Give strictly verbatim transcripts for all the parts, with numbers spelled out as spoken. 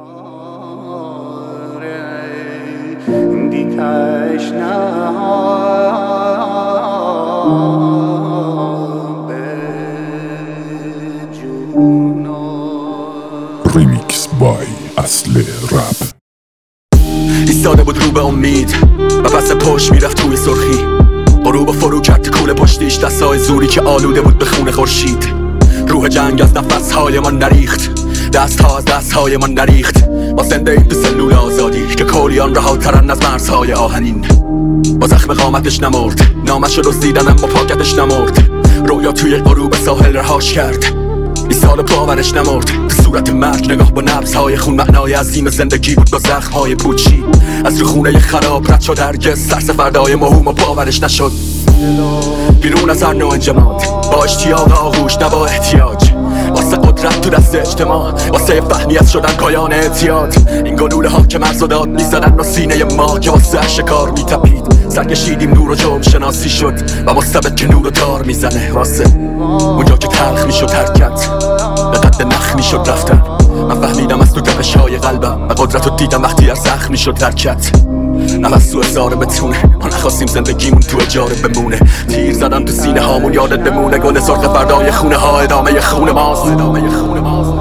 ریمیکس بای اصل رپ. ایستاده بود رو به امید و پس پشت میرفت توی سرخی. غروب فرو کرد کوله پشتیش، دستای زوری که آلوده بود به خون خورشید. روح جنگ از نفسهای من نریخت، دستها از دستهای من نریخت. ما زنده ایم تو سلول آزادی که کولیان رهاترن از مرزهای آهنین. با زخم قامتش نمرد، نامش رو دزدیدن اما پاکتش نمرد. رویا توی غروب ساحل رهاش کرد، این سال پاورش نمرد. تو صورت مرگ نگاه با نبضهای خون، معنای عظیم زندگی بود با زخمهای پوچی. از رو خونه خراب رد شد، هرگز سرسفردهای مهوم و پاورش نشد. بیرون از هر نوع انجماد، با اشتیاق آغوش نه با احتیاج. واسه قدرت تو دست اجتماع، واسه فهمیت شدن پایان اعتیاد. این گلوله ها که مرز و داد میزدن و سینه ما که واسه شکار میتپید. سرکشیدیم نور و جرم شناسی شد و مستبد که نور و تار میزنه. واسه اونجا که تلخ میشد حرکت، به قد نخ میشد رفتن. من فهمیدم از تو تپش های قلبم و قدرت رو دیدم وقتی از زخم میشد حرکت. نفس تو ازاره بتونه، ما نخواستیم زندگیمون تو اجاره بمونه. تیر زدم تو سینه هامون یادت بمونه. گل سرخ فردای خونه ها ادامه خون ماست، ادامه خون ماست.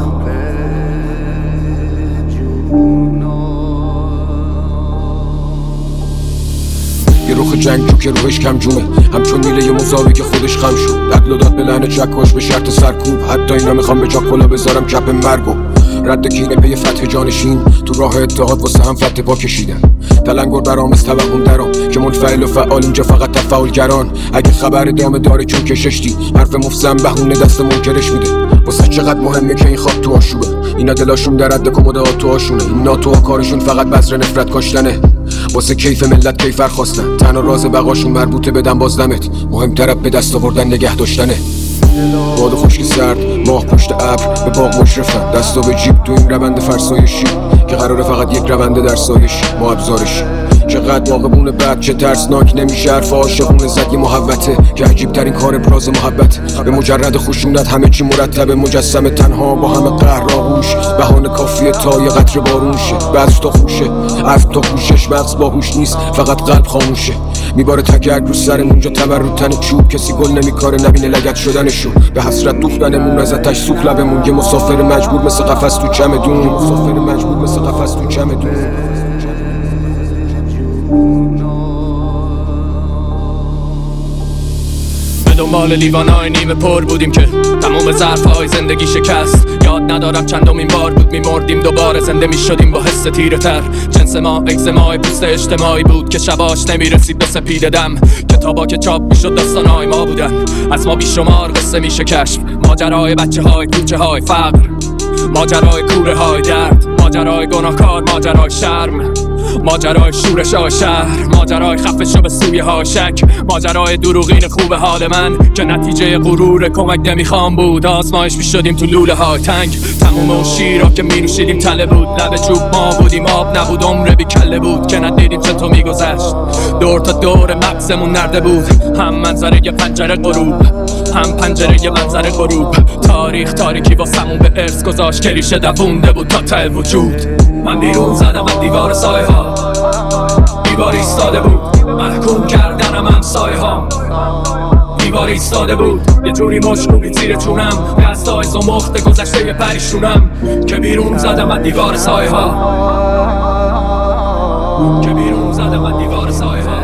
یه روح جنگ جو که روحش کم جونه، همچون میله یه مزاوی که خودش خم شد. عدل و داد به لحن چکاش به شرط سرکوب. حتی اینا میخوام به جا کلا بذارم کپ مرگو. رد کینه پی فتح جانشین، تو راه اتحاد واسه هم فتح پا کشیدن. تلنگر برام از توهم درام که منفعل و فعال اینجا فقط تفاعلگران. اگه خبر دامه داره چون کششتی، حرف مفزن بهونه دست منکرش میده. واسه چقدر مهمه که این خواب تو آشوبه، اینا دلاشون در حد کموده ها تو آشونه. این ناتوها کارشون فقط بذر نفرت کاشتنه، واسه کیف ملت کیفر خواستن. تنها راز بقاشون مربوطه بدن بازدمت، مهمتر به دست آوردن نگه داشتنه. باد خشک سرد، ماه پشت ابر به باغ مشرفن. دستا به جیب تو این روند فرسایشی که قراره فقط یک رونده در سایش ما ابزارش. چقدر واقعبونه بد، چه ترسناک نمیشه حرف عاشقونه زد. یه محوته که عجیب ترین کار ابراز محبت. به مجرد خشونت همه چی مرتبه، مجسم تنها با همه قهر آغوش. بهانه کافیه تا یه قطره بارون شه، بعض تا خوشه عرف تا خوشش. مغز باهوش نیست فقط قلب خاموشه. میباره تگرگ رو سرمون اونجا تبر رو تن چوب. کسی گل نمیکاره نبینه لگد شدنشو، به حسرت دوختنمون از آتش سوخت لبمون. یه مسافر مجبور مثل قفس تو چمدون، مسافر مجبور مثل قفس تو چمدون. به دنبال لیوانای نیمه پر بودیم که تمام ظرفهای زندگی شکست. یاد ندارم چندمین بار بود میمردیم دوباره زنده میشدیم با حس تیره تر. جنس ما اگزمای پوست اجتماعی بود که شباش نمیرسید به سپید دم. کتابا که چاپ میشد داستانهای ما بودن، از ما بیشمار قصه میشه کشف. ماجرای بچه های کوچه های فقر، ماجرای کوره های درد، ماجرای گناهکار، ماجرای شرم، ماجرای شورش های شهر، ماجرای خفه شو به سویه های شک، ماجرای دروغین خوب حال من که نتیجه غرور کمک نمیخوام بود. آزمایش میشدیم تو لوله های تنگ، تموم اون شیرا که میروشیدیم تله بود. لب چوب ما بودیم آب نبود، عمر بی کله بود که ندیدیم چطور میگذشت. دور تا دور مغزمون نرده بود، هم منظره یه پنجره غروب، هم پنجره یه منظره غروب. تاریخ تاریکی واسمون به ارث گذاشت که ریشه دوونده بود تا ته وجود. من بیرون زدم از دیوار سایه ها، دیوار ایستاده بود محکوم کردنم هم سایه ها. دیوار ایستاده بود یه جوری مشکوبی زیر چونم، دستای زمخت گذشته یه پریشونم. که بیرون زدم از دیوار سایه ها، که بیرون زدم از دیوار سایه ها.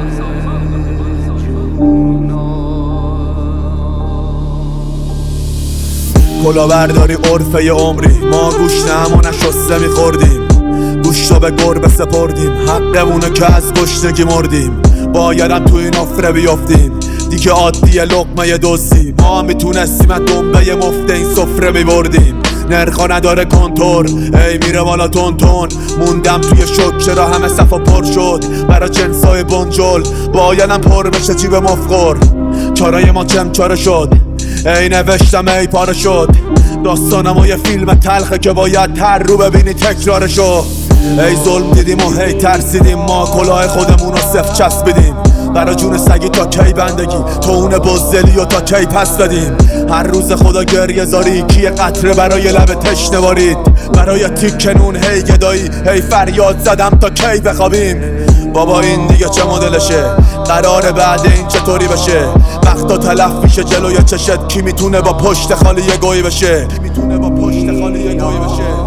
کلاهبرداری عرفه ی عمری، ما گوشت همو نشسته میخوردیم، گوشتو به گربه سپردیم. حقمونه که از گشنگی مردیم، بایدم تو این افره بیافتیم. دیگه عادیه لقمه دزدی، ما میتونستیم از دنبه مفته این سفره میبردیم. نرخا نداره کنتور، ای میره بالا تون تون. موندم توی شک چرا همه صفا پر شد، برا جنسای بنجل بایدم پر بشه جیب مفقر. چارای ما چمچاره شد، ای نوشتم ای پاره شد. داستانم و یه فیلم تلخه که باید تر رو ببینی تکرارشو. ای ظلم دیدیم و هی ترسیدیم، ما کلاه خودمون رو صف چسبیدیم. برا جون سگی تا کی بندگی تو اون بزدلی و تا کی پس بدیم هر روز خدا گریه زاری کی قطره برای لب تشنه بارید برای تیکنون هی گدایی هی فریاد زدم تا کی بخوابیم بابا این دیگه چه مدلشه قراره بعد این چطوری بشه وقتا تلف میشه جلوی چشت کی میتونه با پشت خالی یه گویی بشه کی میتونه با پشت خالی یه گویی بشه